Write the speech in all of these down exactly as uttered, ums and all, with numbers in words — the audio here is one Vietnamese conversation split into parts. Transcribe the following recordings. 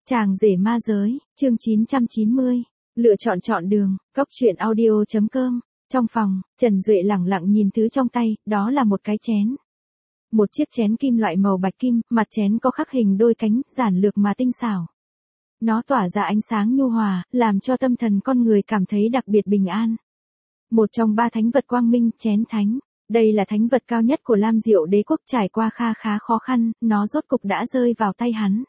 Chàng rể ma giới, chương chín trăm chín mươi. Lựa chọn chọn đường, góc truyện audio chấm com. Trong phòng, Trần Duệ lẳng lặng nhìn thứ trong tay, đó là một cái chén. Một chiếc chén kim loại màu bạch kim, mặt chén có khắc hình đôi cánh, giản lược mà tinh xảo. Nó tỏa ra ánh sáng nhu hòa, làm cho tâm thần con người cảm thấy đặc biệt bình an. Một trong ba thánh vật quang minh, chén thánh. Đây là thánh vật cao nhất của Lam Diệu Đế quốc, trải qua kha khá khó khăn, nó rốt cục đã rơi vào tay hắn.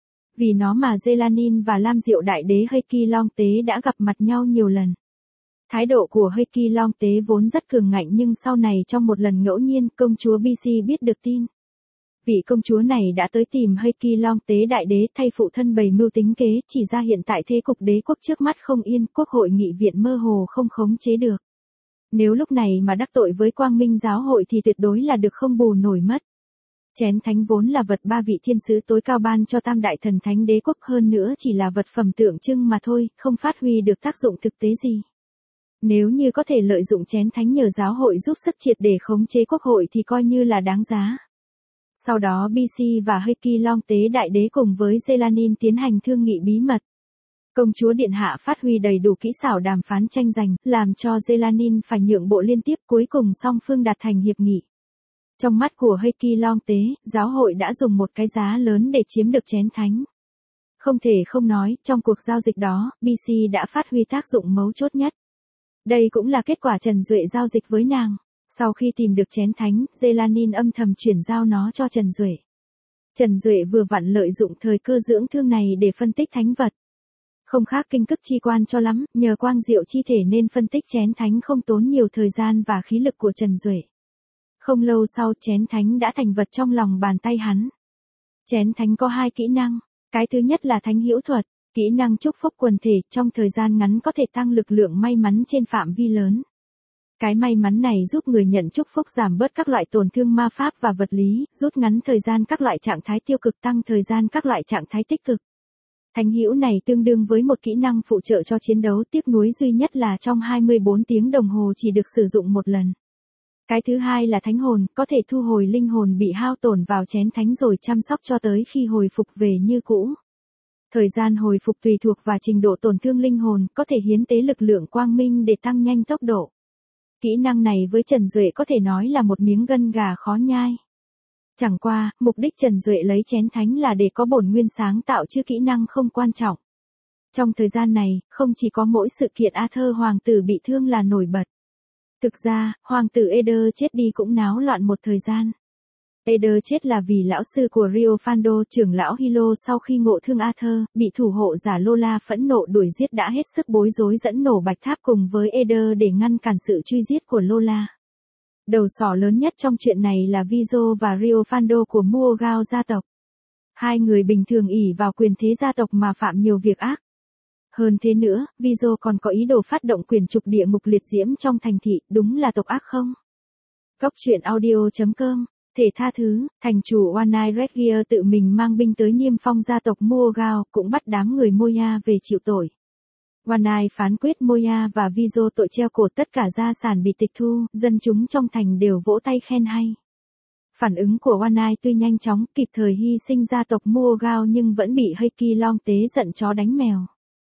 Vì nó mà Zelanin và Lam Diệu Đại Đế Heike Long Tế đã gặp mặt nhau nhiều lần. Thái độ của Heike Long Tế vốn rất cường ngạnh, nhưng sau này trong một lần ngẫu nhiên, công chúa bê xê biết được tin. Vị công chúa này đã tới tìm Heike Long Tế Đại Đế thay phụ thân bày mưu tính kế, chỉ ra hiện tại thế cục đế quốc trước mắt không yên, quốc hội nghị viện mơ hồ không khống chế được. Nếu lúc này mà đắc tội với Quang Minh giáo hội thì tuyệt đối là được không bù nổi mất. Chén thánh vốn là vật ba vị thiên sứ tối cao ban cho tam đại thần thánh đế quốc, hơn nữa chỉ là vật phẩm tượng trưng mà thôi, không phát huy được tác dụng thực tế gì. Nếu như có thể lợi dụng chén thánh nhờ giáo hội giúp sức triệt để khống chế quốc hội thì coi như là đáng giá. Sau đó bê xê và Heike Long Tế Đại Đế cùng với Zelanin tiến hành thương nghị bí mật. Công chúa điện hạ phát huy đầy đủ kỹ xảo đàm phán tranh giành, làm cho Zelanin phải nhượng bộ liên tiếp, cuối cùng song phương đạt thành hiệp nghị. Trong mắt của Heike Long Tế, giáo hội đã dùng một cái giá lớn để chiếm được chén thánh. Không thể không nói, trong cuộc giao dịch đó, bê xê đã phát huy tác dụng mấu chốt nhất. Đây cũng là kết quả Trần Duệ giao dịch với nàng. Sau khi tìm được chén thánh, Zelanin âm thầm chuyển giao nó cho Trần Duệ. Trần Duệ vừa vặn lợi dụng thời cơ dưỡng thương này để phân tích thánh vật. Không khác kinh cức chi quan cho lắm, nhờ quang diệu chi thể nên phân tích chén thánh không tốn nhiều thời gian và khí lực của Trần Duệ. Không lâu sau, chén thánh đã thành vật trong lòng bàn tay hắn. Chén thánh có hai kỹ năng. Cái thứ nhất là thánh hữu thuật, kỹ năng chúc phúc quần thể, trong thời gian ngắn có thể tăng lực lượng may mắn trên phạm vi lớn. Cái may mắn này giúp người nhận chúc phúc giảm bớt các loại tổn thương ma pháp và vật lý, rút ngắn thời gian các loại trạng thái tiêu cực, tăng thời gian các loại trạng thái tích cực. Thánh hữu này tương đương với một kỹ năng phụ trợ cho chiến đấu, tiếc nuối duy nhất là trong hai mươi bốn tiếng đồng hồ chỉ được sử dụng một lần. Cái thứ hai là thánh hồn, có thể thu hồi linh hồn bị hao tổn vào chén thánh rồi chăm sóc cho tới khi hồi phục về như cũ. Thời gian hồi phục tùy thuộc vào trình độ tổn thương linh hồn, có thể hiến tế lực lượng quang minh để tăng nhanh tốc độ. Kỹ năng này với Trần Duệ có thể nói là một miếng gân gà khó nhai. Chẳng qua, mục đích Trần Duệ lấy chén thánh là để có bổn nguyên sáng tạo chứ kỹ năng không quan trọng. Trong thời gian này, không chỉ có mỗi sự kiện Arthur hoàng tử bị thương là nổi bật. Thực ra, hoàng tử Eder chết đi cũng náo loạn một thời gian. Eder chết là vì lão sư của Rio Fando, trưởng lão Hilo, sau khi ngộ thương Arthur, bị thủ hộ giả Lola phẫn nộ đuổi giết đã hết sức bối rối dẫn nổ bạch tháp cùng với Eder để ngăn cản sự truy giết của Lola. Đầu sỏ lớn nhất trong chuyện này là Vizo và Rio Fando của Muogao gia tộc. Hai người bình thường ỷ vào quyền thế gia tộc mà phạm nhiều việc ác. Hơn thế nữa, Vizo còn có ý đồ phát động quyền trục địa ngục liệt diễm trong thành thị, đúng là tộc ác không? Góc truyện audio chấm com. Thể tha thứ, thành chủ Wanai Redgear tự mình mang binh tới niêm phong gia tộc Muogao, cũng bắt đám người Moya về chịu tội. Wanai phán quyết Moya và Vizo tội treo cổ, tất cả gia sản bị tịch thu, dân chúng trong thành đều vỗ tay khen hay. Phản ứng của Wanai tuy nhanh chóng, kịp thời hy sinh gia tộc Muogao nhưng vẫn bị Heike Long Tế giận chó đánh mèo.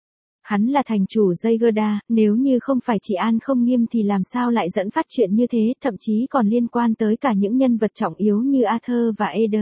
Hắn là thành chủ Jaygerda, nếu như không phải trị an không nghiêm thì làm sao lại dẫn phát chuyện như thế, thậm chí còn liên quan tới cả những nhân vật trọng yếu như Arthur và Eder.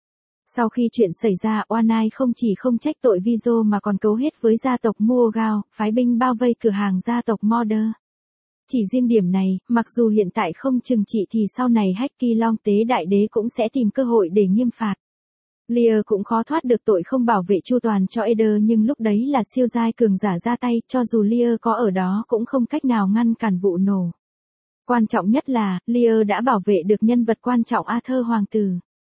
Sau khi chuyện xảy ra, Wanai không chỉ không trách tội Vizo mà còn cấu hết với gia tộc Muogao, phái binh bao vây cửa hàng gia tộc Mordor. Chỉ riêng điểm này, mặc dù hiện tại không trừng trị thì sau này Heike Long Tế Đại Đế cũng sẽ tìm cơ hội để nghiêm phạt. Lear cũng khó thoát được tội không bảo vệ chu toàn cho Eder, nhưng lúc đấy là siêu giai cường giả ra tay, cho dù Lear có ở đó cũng không cách nào ngăn cản vụ nổ. Quan trọng nhất là, Lear đã bảo vệ được nhân vật quan trọng Arthur hoàng tử.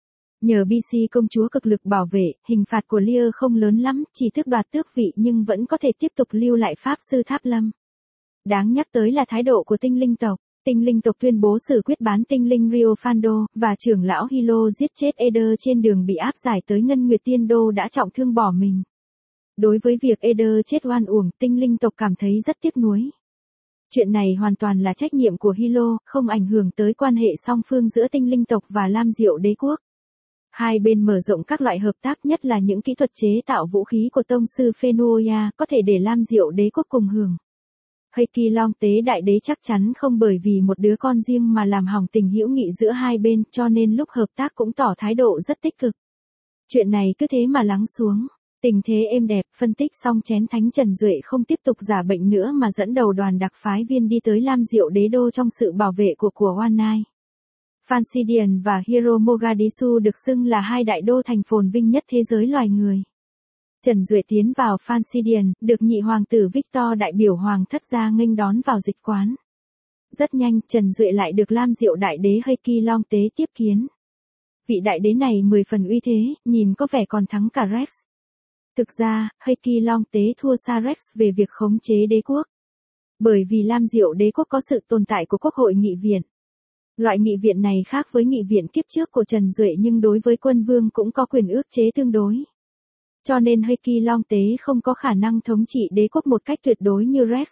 Nhờ bê xê công chúa cực lực bảo vệ, hình phạt của Lear không lớn lắm, chỉ tước đoạt tước vị nhưng vẫn có thể tiếp tục lưu lại pháp sư Tháp Lâm. Đáng nhắc tới là thái độ của tinh linh tộc. Tinh linh tộc tuyên bố xử quyết bán tinh linh Rio Fando, và trưởng lão Hilo giết chết Eder trên đường bị áp giải tới Ngân Nguyệt Tiên Đô đã trọng thương bỏ mình. Đối với việc Eder chết oan uổng, tinh linh tộc cảm thấy rất tiếc nuối. Chuyện này hoàn toàn là trách nhiệm của Hilo, không ảnh hưởng tới quan hệ song phương giữa tinh linh tộc và Lam Diệu Đế quốc. Hai bên mở rộng các loại hợp tác, nhất là những kỹ thuật chế tạo vũ khí của tông sư Phenoya, có thể để Lam Diệu đế quốc cùng hưởng. Heikki Long Tế đại đế chắc chắn không bởi vì một đứa con riêng mà làm hỏng tình hữu nghị giữa hai bên, cho nên lúc hợp tác cũng tỏ thái độ rất tích cực. Chuyện này cứ thế mà lắng xuống. Tình thế êm đẹp, phân tích xong chén thánh, Trần Duệ không tiếp tục giả bệnh nữa mà dẫn đầu đoàn đặc phái viên đi tới Lam Diệu đế đô trong sự bảo vệ của của Wanai. Phanxidian và Hiro Mogadishu được xưng là hai đại đô thành phồn vinh nhất thế giới loài người. Trần Duệ tiến vào Phanxidian, được nhị hoàng tử Victor đại biểu hoàng thất gia nghênh đón vào dịch quán. Rất nhanh, Trần Duệ lại được Lam Diệu đại đế Heikki Long Tế tiếp kiến. Vị đại đế này mười phần uy thế, nhìn có vẻ còn thắng cả Rex. Thực ra, Heikki Long Tế thua xa Rex về việc khống chế đế quốc. Bởi vì Lam Diệu đế quốc có sự tồn tại của quốc hội nghị viện. Loại nghị viện này khác với nghị viện kiếp trước của Trần Duệ, nhưng đối với quân vương cũng có quyền ước chế tương đối. Cho nên Heikki Long Tế không có khả năng thống trị đế quốc một cách tuyệt đối như Rex.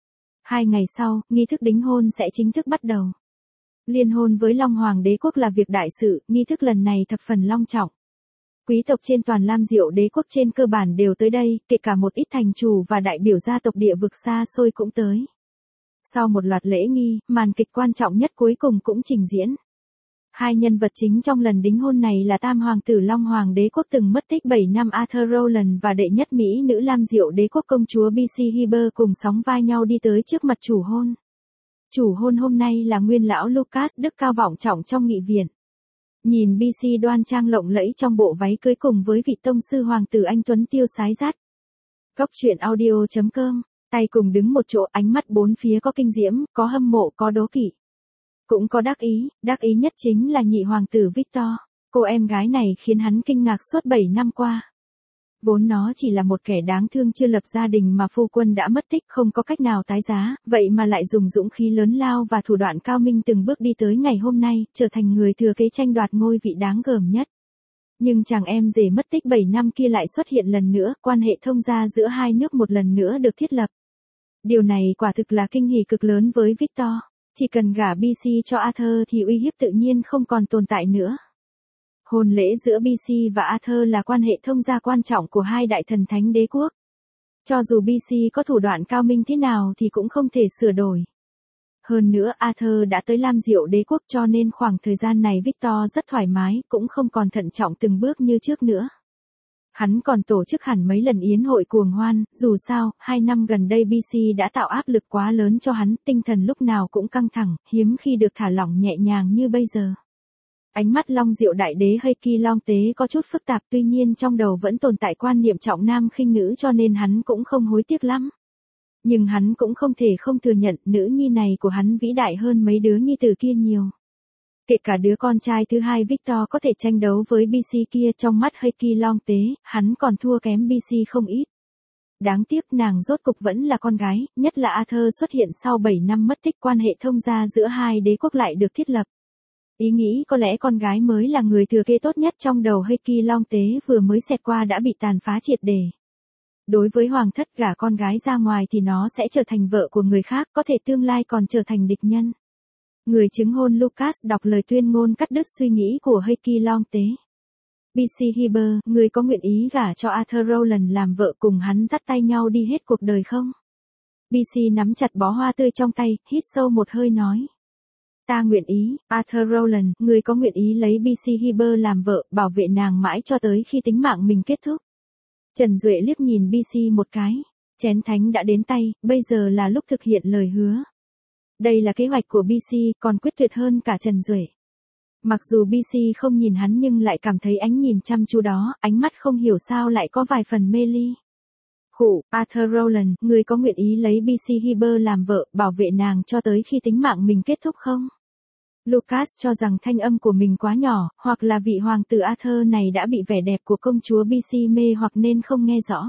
Hai ngày sau, nghi thức đính hôn sẽ chính thức bắt đầu. Liên hôn với Long Hoàng đế quốc là việc đại sự, nghi thức lần này thập phần long trọng. Quý tộc trên toàn Lam Diệu đế quốc trên cơ bản đều tới đây, kể cả một ít thành chủ và đại biểu gia tộc địa vực xa xôi cũng tới. Sau một loạt lễ nghi, màn kịch quan trọng nhất cuối cùng cũng trình diễn. Hai nhân vật chính trong lần đính hôn này là tam hoàng tử Long Hoàng đế quốc từng mất tích bảy năm Arthur Rowland và đệ nhất mỹ nữ Lam Diệu đế quốc công chúa B C Heber cùng sóng vai nhau đi tới trước mặt chủ hôn. Chủ hôn hôm nay là nguyên lão Lucas đức cao vọng trọng trong nghị viện. Nhìn B C đoan trang lộng lẫy trong bộ váy cưới cùng với vị tông sư hoàng tử anh tuấn tiêu sái rát. Góc truyện audio chấm com, tay cùng đứng một chỗ, ánh mắt bốn phía có kinh diễm, có hâm mộ, có đố kỵ. Cũng có đắc ý, đắc ý nhất chính là nhị hoàng tử Victor. Cô em gái này khiến hắn kinh ngạc suốt bảy năm qua. Vốn nó chỉ là một kẻ đáng thương chưa lập gia đình mà phu quân đã mất tích, không có cách nào tái giá, vậy mà lại dùng dũng khí lớn lao và thủ đoạn cao minh từng bước đi tới ngày hôm nay, trở thành người thừa kế tranh đoạt ngôi vị đáng gờm nhất. Nhưng chàng em rể mất tích bảy năm kia lại xuất hiện lần nữa, quan hệ thông gia giữa hai nước một lần nữa được thiết lập. Điều này quả thực là kinh hỉ cực lớn với Victor. Chỉ cần gả B C cho Arthur thì uy hiếp tự nhiên không còn tồn tại nữa. Hôn lễ giữa B C và Arthur là quan hệ thông gia quan trọng của hai đại thần thánh đế quốc. Cho dù B C có thủ đoạn cao minh thế nào thì cũng không thể sửa đổi. Hơn nữa Arthur đã tới Lam Diệu đế quốc cho nên khoảng thời gian này Victor rất thoải mái, cũng không còn thận trọng từng bước như trước nữa. Hắn còn tổ chức hẳn mấy lần yến hội cuồng hoan, dù sao, hai năm gần đây B C đã tạo áp lực quá lớn cho hắn, tinh thần lúc nào cũng căng thẳng, hiếm khi được thả lỏng nhẹ nhàng như bây giờ. Ánh mắt Long Diệu đại đế Heikki Long Tế có chút phức tạp, tuy nhiên trong đầu vẫn tồn tại quan niệm trọng nam khinh nữ cho nên hắn cũng không hối tiếc lắm. Nhưng hắn cũng không thể không thừa nhận nữ nhi này của hắn vĩ đại hơn mấy đứa nhi tử kia nhiều. Kể cả đứa con trai thứ hai Victor có thể tranh đấu với B C kia, trong mắt Heikki Long Tế, hắn còn thua kém B C không ít. Đáng tiếc nàng rốt cục vẫn là con gái, nhất là Arthur xuất hiện sau bảy năm mất tích, quan hệ thông gia giữa hai đế quốc lại được thiết lập. Ý nghĩ có lẽ con gái mới là người thừa kế tốt nhất trong đầu Heikki Long Tế vừa mới xẹt qua đã bị tàn phá triệt để. Đối với hoàng thất, gả con gái ra ngoài thì nó sẽ trở thành vợ của người khác, có thể tương lai còn trở thành địch nhân. Người chứng hôn Lucas đọc lời tuyên ngôn cắt đứt suy nghĩ của Heikki Long Tế. B C Heber, người có nguyện ý gả cho Arthur Rowland làm vợ cùng hắn dắt tay nhau đi hết cuộc đời không? B C nắm chặt bó hoa tươi trong tay, hít sâu một hơi nói. Ta nguyện ý, Arthur Rowland, người có nguyện ý lấy B C Heber làm vợ, bảo vệ nàng mãi cho tới khi tính mạng mình kết thúc. Trần Duệ liếc nhìn B C một cái. Chén thánh đã đến tay, bây giờ là lúc thực hiện lời hứa. Đây là kế hoạch của B C, còn quyết tuyệt hơn cả Trần Duệ. Mặc dù B C không nhìn hắn nhưng lại cảm thấy ánh nhìn chăm chú đó, ánh mắt không hiểu sao lại có vài phần mê ly. Khụ, Arthur Rowland, người có nguyện ý lấy B C Heber làm vợ, bảo vệ nàng cho tới khi tính mạng mình kết thúc không? Lucas cho rằng thanh âm của mình quá nhỏ, hoặc là vị hoàng tử Arthur này đã bị vẻ đẹp của công chúa B C mê hoặc nên không nghe rõ.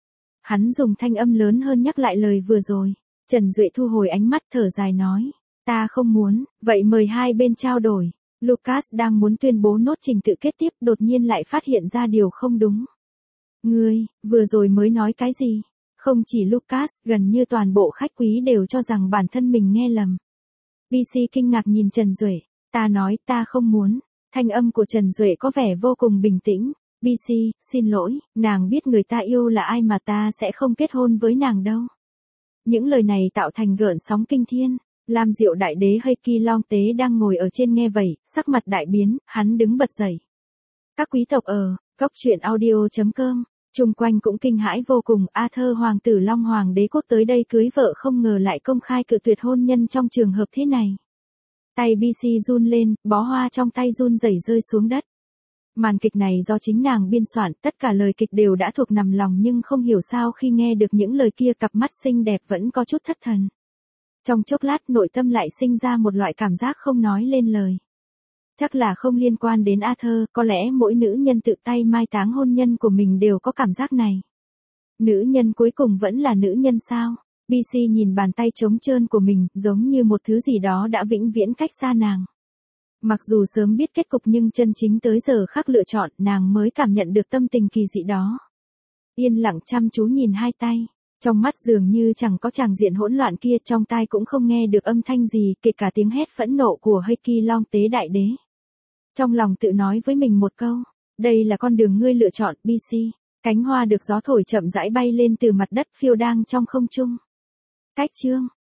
Hắn dùng thanh âm lớn hơn nhắc lại lời vừa rồi. Trần Duệ thu hồi ánh mắt thở dài nói. Ta không muốn, vậy mời hai bên trao đổi. Lucas đang muốn tuyên bố nốt trình tự kết tiếp, đột nhiên lại phát hiện ra điều không đúng. Ngươi, vừa rồi mới nói cái gì? Không chỉ Lucas, gần như toàn bộ khách quý đều cho rằng bản thân mình nghe lầm. B C kinh ngạc nhìn Trần Duệ. Ta nói ta không muốn. Thanh âm của Trần Duệ có vẻ vô cùng bình tĩnh. bê xê, xin lỗi, nàng biết người ta yêu là ai mà ta sẽ không kết hôn với nàng đâu. Những lời này tạo thành gợn sóng kinh thiên. Lam Diệu đại đế Heiki Long Tế đang ngồi ở trên nghe vậy, sắc mặt đại biến, hắn đứng bật dậy. Các quý tộc ở, góc truyện audio.com, chung quanh cũng kinh hãi vô cùng. Arthur hoàng tử Long Hoàng đế quốc tới đây cưới vợ không ngờ lại công khai cự tuyệt hôn nhân trong trường hợp thế này. Tay bê xê run lên, bó hoa trong tay run rẩy rơi xuống đất. Màn kịch này do chính nàng biên soạn, tất cả lời kịch đều đã thuộc nằm lòng nhưng không hiểu sao khi nghe được những lời kia cặp mắt xinh đẹp vẫn có chút thất thần. Trong chốc lát nội tâm lại sinh ra một loại cảm giác không nói lên lời. Chắc là không liên quan đến Arthur, có lẽ mỗi nữ nhân tự tay mai táng hôn nhân của mình đều có cảm giác này. Nữ nhân cuối cùng vẫn là nữ nhân sao? bê xê nhìn bàn tay trống trơn của mình, giống như một thứ gì đó đã vĩnh viễn cách xa nàng. Mặc dù sớm biết kết cục nhưng chân chính tới giờ khắc lựa chọn, nàng mới cảm nhận được tâm tình kỳ dị đó. Yên lặng chăm chú nhìn hai tay, trong mắt dường như chẳng có tràng diện hỗn loạn kia, trong tai cũng không nghe được âm thanh gì, kể cả tiếng hét phẫn nộ của Heiki Long Tế đại đế. Trong lòng tự nói với mình một câu, đây là con đường ngươi lựa chọn, bê xê. Cánh hoa được gió thổi chậm rãi bay lên từ mặt đất phiêu đang trong không trung. Cách chương